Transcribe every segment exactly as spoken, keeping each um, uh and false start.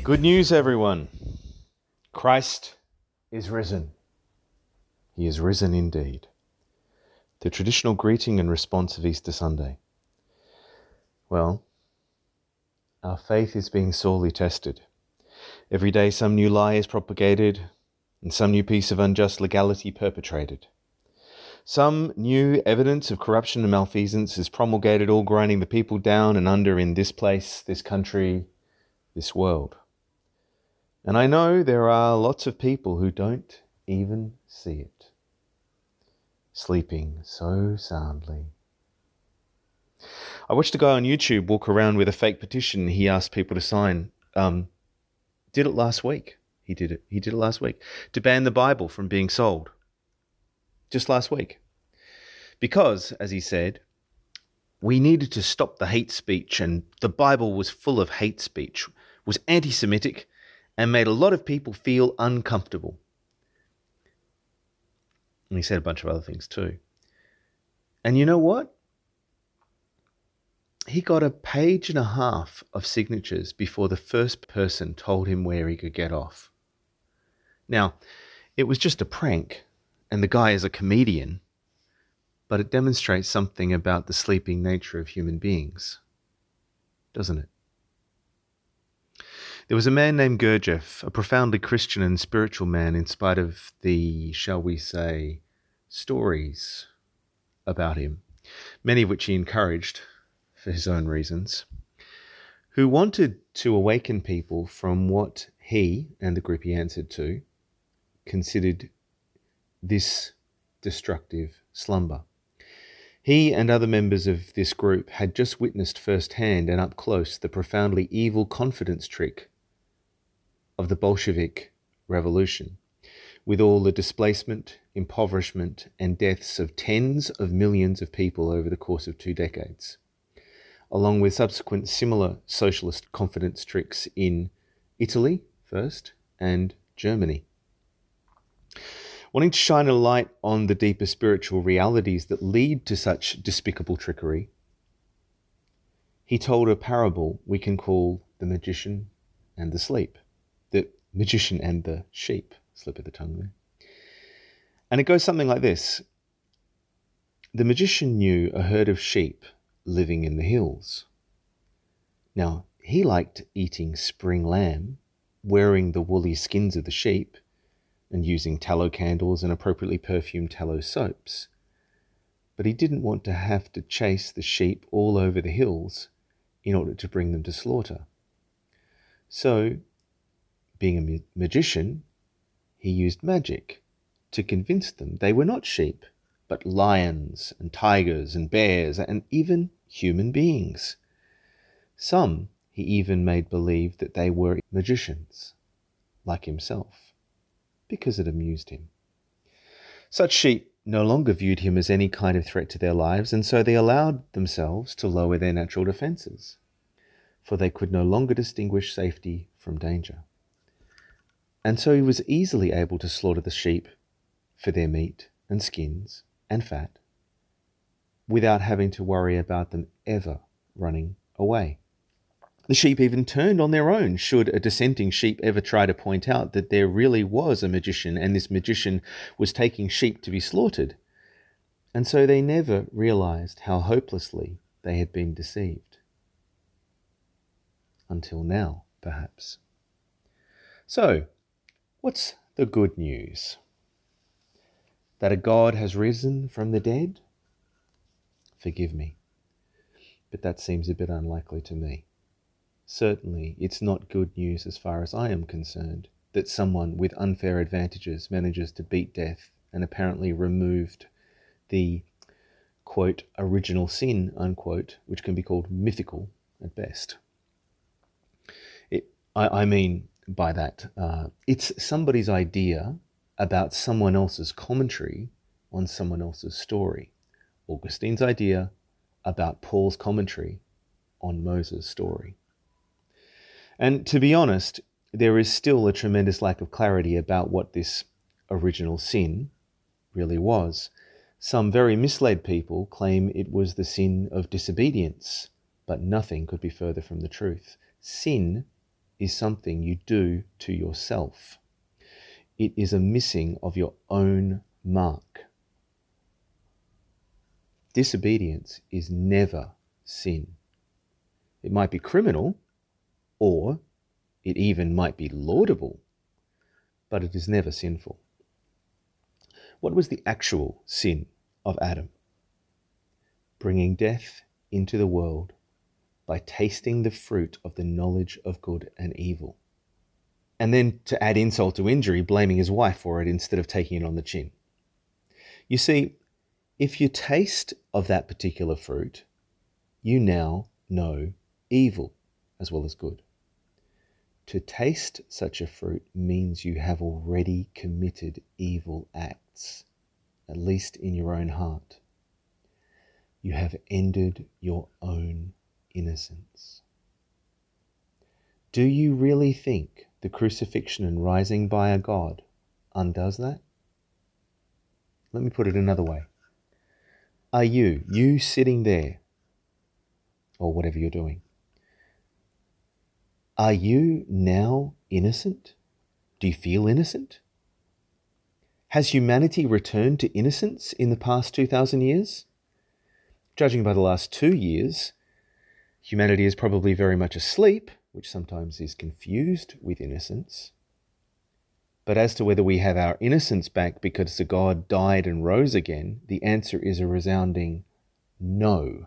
Good news, everyone. Christ is risen. He is risen indeed. The traditional greeting and response of Easter Sunday. Well, our faith is being sorely tested. Every day some new lie is propagated and some new piece of unjust legality perpetrated. Some new evidence of corruption and malfeasance is promulgated, all grinding the people down and under in this place, this country, this world. And I know there are lots of people who don't even see it, sleeping so soundly. I watched a guy on YouTube walk around with a fake petition he asked people to sign. Um, did it last week. He did it. He did it last week to ban the Bible from being sold. Just last week. Because, as he said, we needed to stop the hate speech, and the Bible was full of hate speech, was anti-Semitic, and made a lot of people feel uncomfortable. And he said a bunch of other things too. And you know what? He got a page and a half of signatures before the first person told him where he could get off. Now, it was just a prank, and the guy is a comedian, but it demonstrates something about the sleeping nature of human beings, doesn't it? There was a man named Gurdjieff, a profoundly Christian and spiritual man in spite of the, shall we say, stories about him, many of which he encouraged for his own reasons, who wanted to awaken people from what he and the group he answered to considered this destructive slumber. He and other members of this group had just witnessed firsthand and up close the profoundly evil confidence trick of the Bolshevik Revolution, with all the displacement, impoverishment, and deaths of tens of millions of people over the course of two decades, along with subsequent similar socialist confidence tricks in Italy first and Germany. Wanting to shine a light on the deeper spiritual realities that lead to such despicable trickery, he told a parable we can call the magician and the sleep. The magician and the sheep, slip of the tongue there. And it goes something like this. The magician knew a herd of sheep living in the hills. Now, he liked eating spring lamb, wearing the woolly skins of the sheep, and using tallow candles and appropriately perfumed tallow soaps. But he didn't want to have to chase the sheep all over the hills in order to bring them to slaughter. So, being a ma- magician, he used magic to convince them they were not sheep, but lions and tigers and bears and even human beings. Some he even made believe that they were magicians, like himself, because it amused him. Such sheep no longer viewed him as any kind of threat to their lives, and so they allowed themselves to lower their natural defenses, for they could no longer distinguish safety from danger. And so he was easily able to slaughter the sheep for their meat and skins and fat, without having to worry about them ever running away. The sheep even turned on their own should a dissenting sheep ever try to point out that there really was a magician and this magician was taking sheep to be slaughtered. And so they never realized how hopelessly they had been deceived. Until now, perhaps. So, what's the good news? That a God has risen from the dead? Forgive me, but that seems a bit unlikely to me. Certainly, it's not good news as far as I am concerned that someone with unfair advantages manages to beat death and apparently removed the, quote, original sin, unquote, which can be called mythical at best. It, I, I mean by that, uh, it's somebody's idea about someone else's commentary on someone else's story. Augustine's idea about Paul's commentary on Moses' story. And to be honest, there is still a tremendous lack of clarity about what this original sin really was. Some very misled people claim it was the sin of disobedience, but nothing could be further from the truth. Sin is something you do to yourself. It is a missing of your own mark. Disobedience is never sin. It might be criminal, or it even might be laudable, but it is never sinful. What was the actual sin of Adam? Bringing death into the world by tasting the fruit of the knowledge of good and evil. And then, to add insult to injury, blaming his wife for it instead of taking it on the chin. You see, if you taste of that particular fruit, you now know evil as well as good. To taste such a fruit means you have already committed evil acts, at least in your own heart. You have ended your own innocence. Do you really think the crucifixion and rising by a God undoes that? Let me put it another way. Are you, you sitting there, or whatever you're doing, are you now innocent? Do you feel innocent? Has humanity returned to innocence in the past two thousand years? Judging by the last two years, humanity is probably very much asleep, which sometimes is confused with innocence. But as to whether we have our innocence back because the God died and rose again, the answer is a resounding no.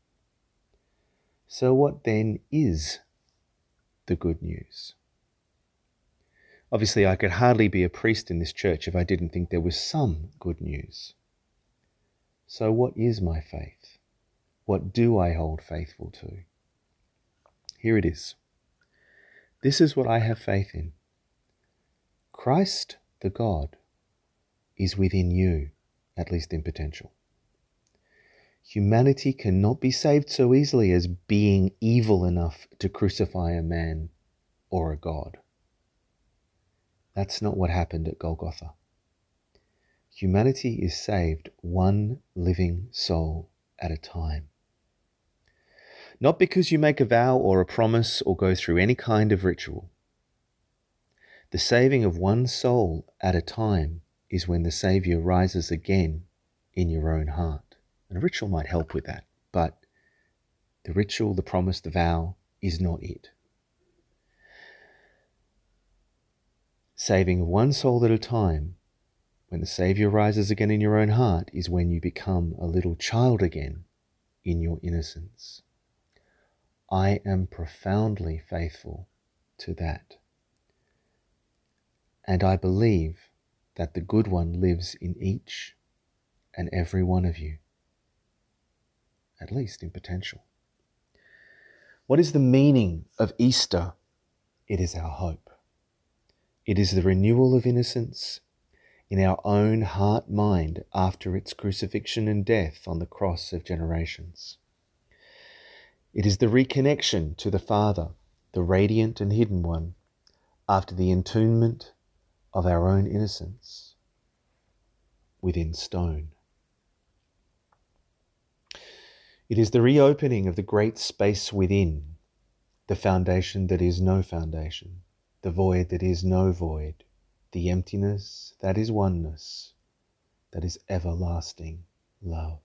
So what then is the good news? Obviously, I could hardly be a priest in this church if I didn't think there was some good news. So what is my faith? What do I hold faithful to? Here it is. This is what I have faith in. Christ, the God, is within you, at least in potential. Humanity cannot be saved so easily as being evil enough to crucify a man or a God. That's not what happened at Golgotha. Humanity is saved one living soul at a time. Not because you make a vow or a promise or go through any kind of ritual. The saving of one soul at a time is when the Saviour rises again in your own heart. And a ritual might help with that, but the ritual, the promise, the vow is not it. Saving of one soul at a time, when the Saviour rises again in your own heart, is when you become a little child again in your innocence. I am profoundly faithful to that. And I believe that the good one lives in each and every one of you, at least in potential. What is the meaning of Easter? It is our hope. It is the renewal of innocence in our own heart-mind after its crucifixion and death on the cross of generations. It is the reconnection to the Father, the radiant and hidden one, after the entombment of our own innocence within stone. It is the reopening of the great space within, the foundation that is no foundation, the void that is no void, the emptiness that is oneness, that is everlasting love.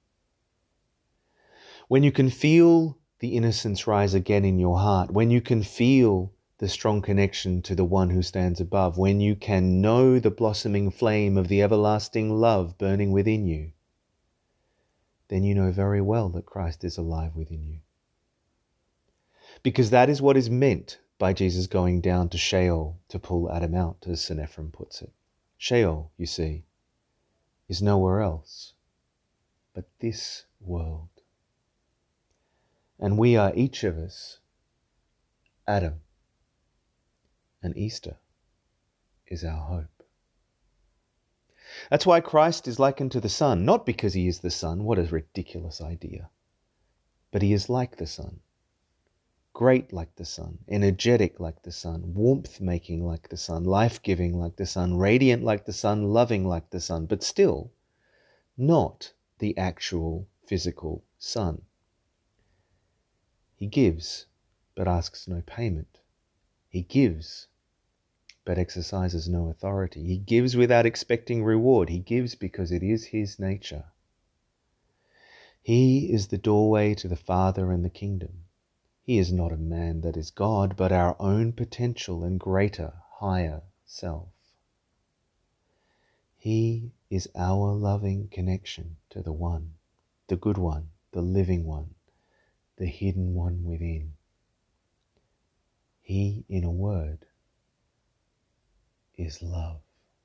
When you can feel the innocence rise again in your heart, when you can feel the strong connection to the one who stands above, when you can know the blossoming flame of the everlasting love burning within you, then you know very well that Christ is alive within you. Because that is what is meant by Jesus going down to Sheol to pull Adam out, as Saint Ephrem puts it. Sheol, you see, is nowhere else but this world. And we are each of us Adam, and Easter is our hope. That's why Christ is likened to the sun, not because he is the sun, what a ridiculous idea, but he is like the sun, great like the sun, energetic like the sun, warmth-making like the sun, life-giving like the sun, radiant like the sun, loving like the sun, but still not the actual physical sun. He gives, but asks no payment. He gives, but exercises no authority. He gives without expecting reward. He gives because it is his nature. He is the doorway to the Father and the kingdom. He is not a man that is God, but our own potential and greater, higher self. He is our loving connection to the One, the good one, the living one, the hidden one within. He, in a word, is love.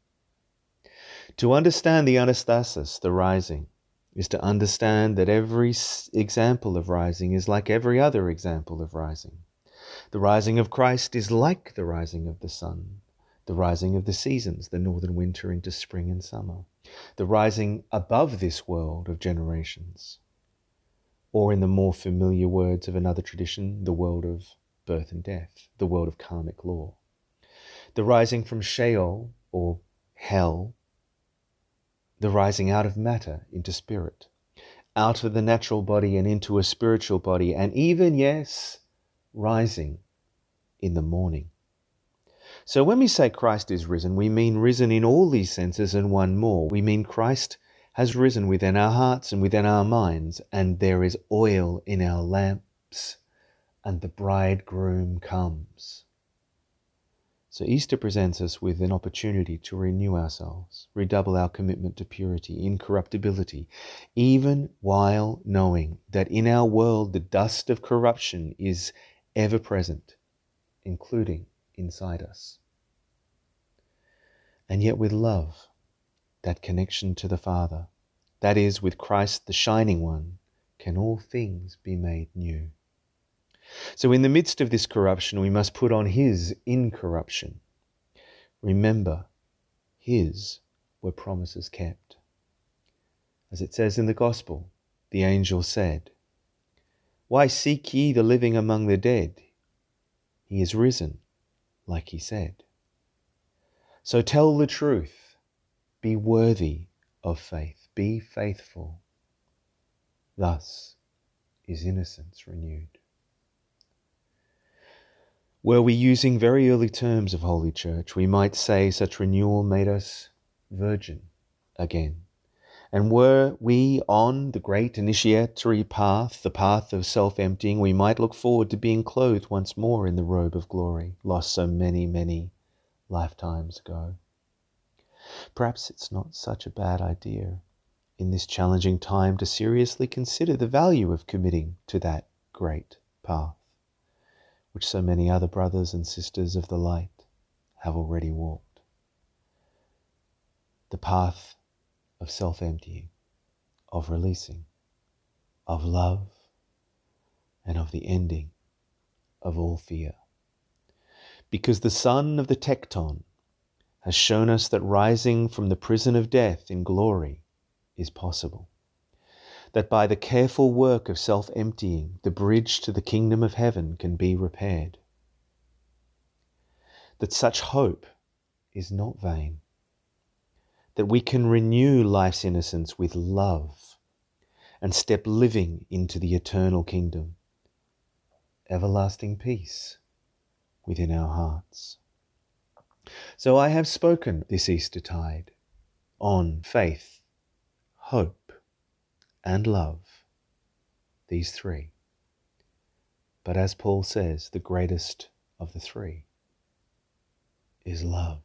To understand the anastasis, the rising, is to understand that every example of rising is like every other example of rising. The rising of Christ is like the rising of the sun, the rising of the seasons, the northern winter into spring and summer, the rising above this world of generations, or in the more familiar words of another tradition, the world of birth and death, the world of karmic law. The rising from Sheol, or hell, the rising out of matter into spirit, out of the natural body and into a spiritual body, and even, yes, rising in the morning. So when we say Christ is risen, we mean risen in all these senses and one more. We mean Christ has risen within our hearts and within our minds, and there is oil in our lamps, and the bridegroom comes. So Easter presents us with an opportunity to renew ourselves, redouble our commitment to purity, incorruptibility, even while knowing that in our world the dust of corruption is ever present, including inside us. And yet with love, that connection to the Father, that is, with Christ the Shining One, can all things be made new. So in the midst of this corruption, we must put on his incorruption. Remember, his were promises kept. As it says in the Gospel, the angel said, "Why seek ye the living among the dead? He is risen, like he said." So tell the truth. Be worthy of faith. Be faithful. Thus is innocence renewed. Were we using very early terms of Holy Church, we might say such renewal made us virgin again. And were we on the great initiatory path, the path of self-emptying, we might look forward to being clothed once more in the robe of glory, lost so many, many lifetimes ago. Perhaps it's not such a bad idea in this challenging time to seriously consider the value of committing to that great path, which so many other brothers and sisters of the light have already walked. The path of self-emptying, of releasing, of love, and of the ending of all fear. Because the son of the tecton has shown us that rising from the prison of death in glory is possible. That by the careful work of self-emptying, the bridge to the kingdom of heaven can be repaired. That such hope is not vain. That we can renew life's innocence with love and step living into the eternal kingdom. Everlasting peace within our hearts. So I have spoken this Eastertide on faith, hope, and love, these three. But as Paul says, the greatest of the three is love.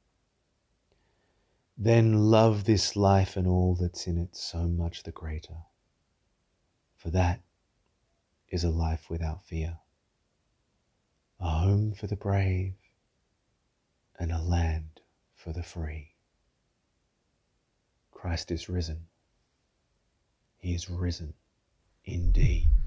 Then love this life and all that's in it so much the greater, for that is a life without fear, a home for the brave, and a land for the free. Christ is risen. He is risen indeed.